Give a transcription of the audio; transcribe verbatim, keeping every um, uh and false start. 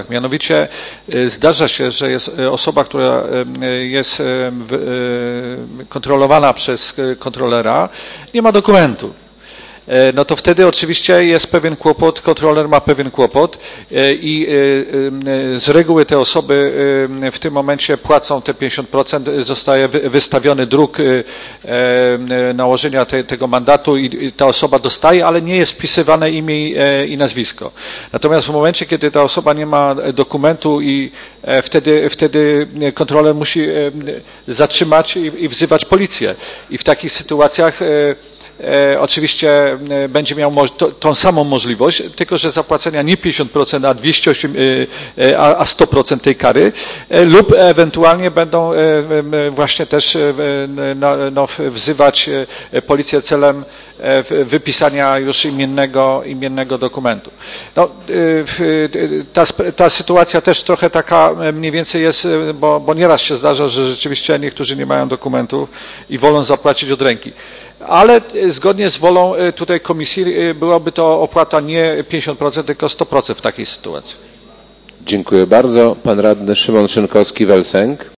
sytuacjach. Mianowicie zdarza się, że jest osoba, która jest kontrolowana przez kontrolera, nie ma dokumentu. No to wtedy oczywiście jest pewien kłopot, kontroler ma pewien kłopot i z reguły te osoby w tym momencie płacą te pięćdziesiąt procent, zostaje wystawiony druk nałożenia te, tego mandatu i ta osoba dostaje, ale nie jest wpisywane imię i nazwisko. Natomiast w momencie, kiedy ta osoba nie ma dokumentu i wtedy, wtedy kontroler musi zatrzymać i wzywać policję. I w takich sytuacjach E, oczywiście będzie miał to, tą samą możliwość, tylko że zapłacenia nie pięćdziesiąt procent, a dwieście osiem, e, a, a sto procent tej kary e, lub ewentualnie będą e, właśnie też e, no, no, wzywać policję celem e, wypisania już imiennego, imiennego dokumentu. No, e, ta, ta sytuacja też trochę taka mniej więcej jest, bo, bo nieraz się zdarza, że rzeczywiście niektórzy nie mają dokumentów i wolą zapłacić od ręki. Ale zgodnie z wolą tutaj komisji byłaby to opłata nie pięćdziesiąt procent, tylko sto procent w takiej sytuacji. Dziękuję bardzo. Pan radny Szymon Szynkowski-Welsenk.